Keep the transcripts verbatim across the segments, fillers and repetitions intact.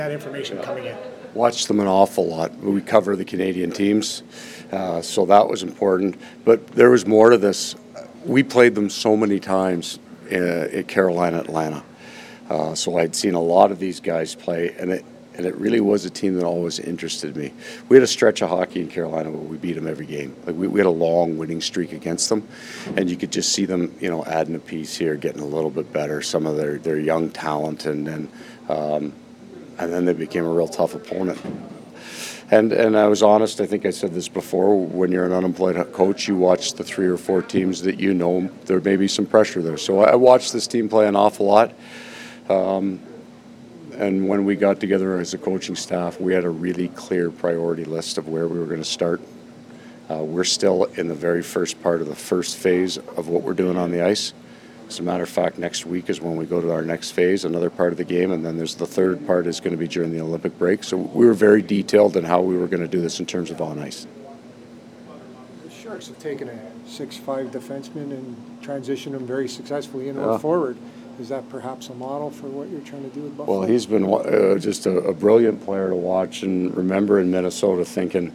that information coming in? Watched them an awful lot. We cover the Canadian teams, uh, so that was important. But there was more to this. We played them so many times in, in Carolina, Atlanta. Uh, so I'd seen a lot of these guys play, and it and it really was a team that always interested me. We had a stretch of hockey in Carolina where we beat them every game. Like we, we had a long winning streak against them, and you could just see them, you know, adding a piece here, getting a little bit better. Some of their, their young talent, and then um, and then they became a real tough opponent. And and I was honest. I think I said this before. When you're an unemployed coach, you watch the three or four teams that you know there may be some pressure there. So I watched this team play an awful lot. Um, and when we got together as a coaching staff, we had a really clear priority list of where we were going to start. Uh, we're still in the very first part of the first phase of what we're doing on the ice. As a matter of fact, next week is when we go to our next phase, another part of the game, and then there's the third part is going to be during the Olympic break. So we were very detailed in how we were going to do this in terms of on ice. The Sharks have taken a six five defenseman and transitioned him very successfully into Yeah. a forward. Is that perhaps a model for what you're trying to do with Buffalo? Well, he's been uh, just a, a brilliant player to watch, and remember in Minnesota thinking,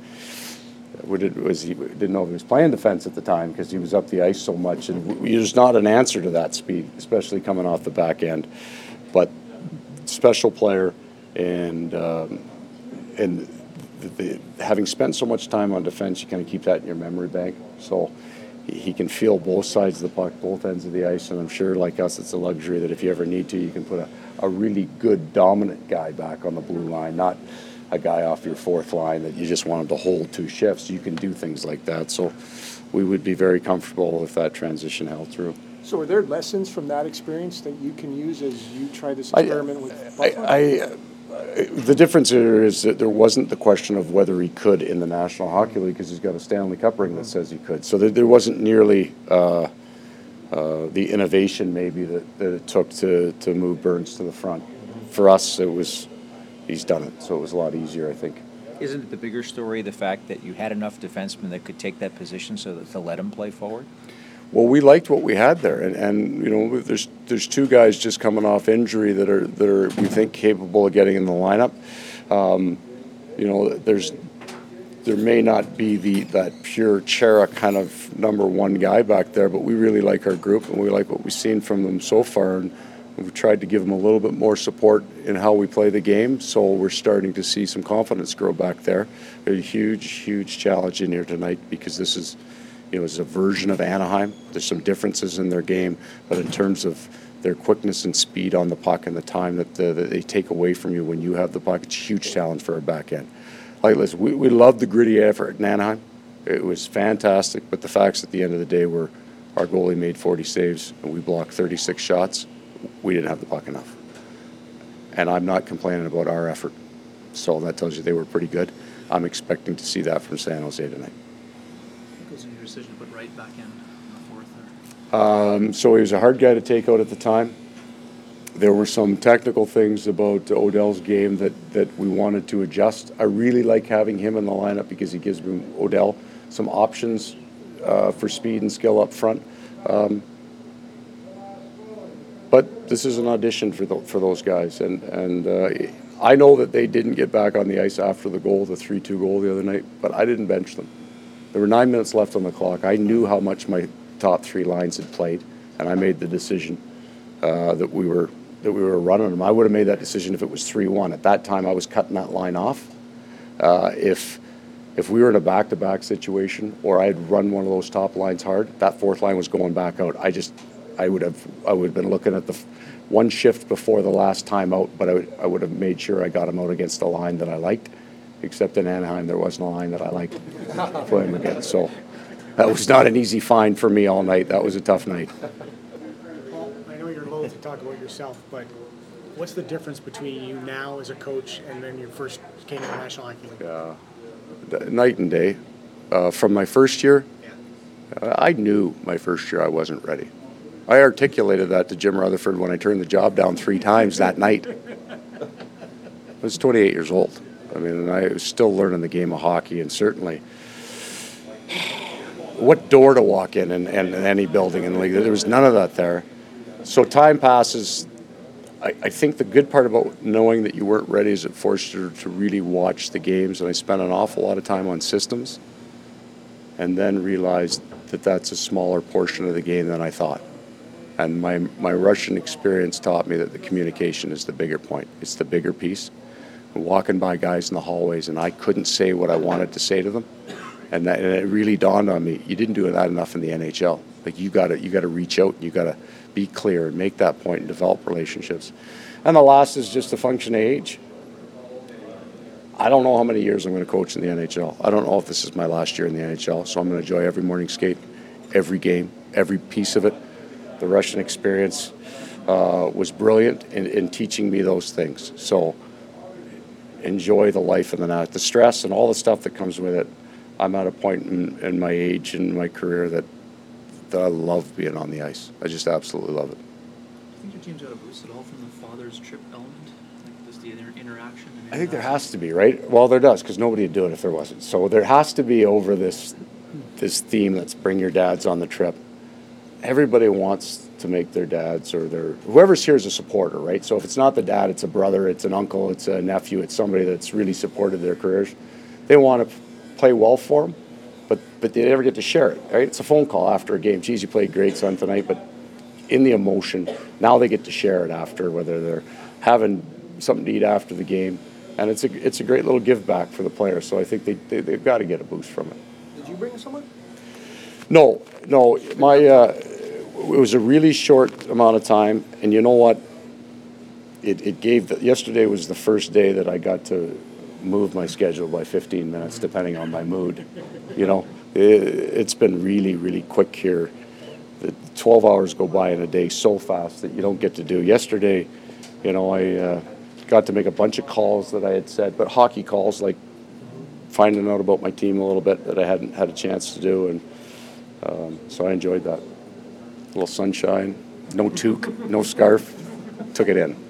we did, was he didn't know if he was playing defense at the time because he was up the ice so much, and there's not an answer to that speed, especially coming off the back end. But special player, and um, and the, the, having spent so much time on defense, you kind of keep that in your memory bank. So he, he can feel both sides of the puck, both ends of the ice, and I'm sure, like us, it's a luxury that if you ever need to, you can put a, a really good dominant guy back on the blue line, not a guy off your fourth line that you just wanted to hold two shifts. You can do things like that. So we would be very comfortable if that transition held through. So are there lessons from that experience that you can use as you try this experiment I, with Buffalo? I, I, the difference here is that there wasn't the question of whether he could in the National Hockey League because he's got a Stanley Cup ring that says he could. So there, there wasn't nearly uh, uh, the innovation maybe that, that it took to, to move Burns to the front. For us, it was... he's done it, so it was a lot easier, I think. Isn't it the bigger story the fact that you had enough defensemen that could take that position so that to let him play forward? Well, we liked what we had there, and, and you know, there's there's two guys just coming off injury that are that are we think capable of getting in the lineup. Um, you know, there's there may not be the that pure Chara kind of number one guy back there, but we really like our group and we like what we've seen from them so far. And we've tried to give them a little bit more support in how we play the game, so we're starting to see some confidence grow back there. A huge, huge challenge in here tonight because this is, you know, it's a version of Anaheim. There's some differences in their game, but in terms of their quickness and speed on the puck and the time that, the, that they take away from you when you have the puck, it's a huge challenge for our back end. Like, listen, we, we loved the gritty effort in Anaheim. It was fantastic, but the facts at the end of the day were our goalie made forty saves and we blocked thirty-six shots. We didn't have the puck enough. And I'm not complaining about our effort. So that tells you they were pretty good. I'm expecting to see that from San Jose tonight. What goes in your decision to put Wright back in, in the fourth there? Um, so he was a hard guy to take out at the time. There were some technical things about Odell's game that, that we wanted to adjust. I really like having him in the lineup because he gives me, Odell, some options uh, for speed and skill up front. Um, But this is an audition for the, for those guys, and and uh, I know that they didn't get back on the ice after the goal, the three two goal the other night. But I didn't bench them. There were nine minutes left on the clock. I knew how much my top three lines had played, and I made the decision uh, that we were that we were running them. I would have made that decision if it was three one. At that time, I was cutting that line off. Uh, if if we were in a back-to-back situation, or I had run one of those top lines hard, that fourth line was going back out. I just I would have I would have been looking at the f- one shift before the last time out, but I would, I would have made sure I got him out against a line that I liked. Except in Anaheim, there wasn't a line that I liked playing against. So that was not an easy find for me all night. That was a tough night. Paul, I know you're loath to talk about yourself, but what's the difference between you now as a coach and then you first came to the National Hockey League? Uh, night and day. Uh, from my first year, uh, I knew my first year I wasn't ready. I articulated that to Jim Rutherford when I turned the job down three times that night. I was twenty-eight years old. I mean, and I was still learning the game of hockey, and certainly what door to walk in in, in, in any building in the league. There was none of that there. So time passes. I, I think the good part about knowing that you weren't ready is it forced you to really watch the games, and I spent an awful lot of time on systems, and then realized that that's a smaller portion of the game than I thought. And my, my Russian experience taught me that the communication is the bigger point. It's the bigger piece. Walking by guys in the hallways, and I couldn't say what I wanted to say to them. And, that, and it really dawned on me, you didn't do that enough in the N H L. Like, you got to you got to reach out, you got to be clear and make that point and develop relationships. And the last is just a function of age. I don't know how many years I'm going to coach in the N H L. I don't know if this is my last year in the N H L, so I'm going to enjoy every morning skate, every game, every piece of it. The Russian experience uh, was brilliant in, in teaching me those things. So enjoy the life and the night, the stress and all the stuff that comes with it. I'm at a point in, in my age and my career that that I love being on the ice. I just absolutely love it. Do you think your team's got a boost at all from the father's trip element? Like, just the inter- interaction? And I think there has to be, right? Well, there does, because nobody would do it if there wasn't. So there has to be over this this theme that's bring your dads on the trip. Everybody wants to make their dads or their whoever's here is a supporter, right? So if it's not the dad, it's a brother, it's an uncle, it's a nephew, it's somebody that's really supported their careers. They want to play well for them, but but they never get to share it, right? It's a phone call after a game. Geez, you played great, son, tonight, but in the emotion, now they get to share it after, whether they're having something to eat after the game, and it's a it's a great little give back for the players. So I think they, they they've got to get a boost from it. Did you bring someone? No, no, my uh, it was a really short amount of time, and you know what? It it gave the, yesterday was the first day that I got to move my schedule by fifteen minutes, depending on my mood. You know, it, it's been really, really quick here. The twelve hours go by in a day so fast that you don't get to do. Yesterday, you know, I uh, got to make a bunch of calls that I had said, but hockey calls, like finding out about my team a little bit that I hadn't had a chance to do, and um, so I enjoyed that. A little sunshine, no toque, no scarf, took it in.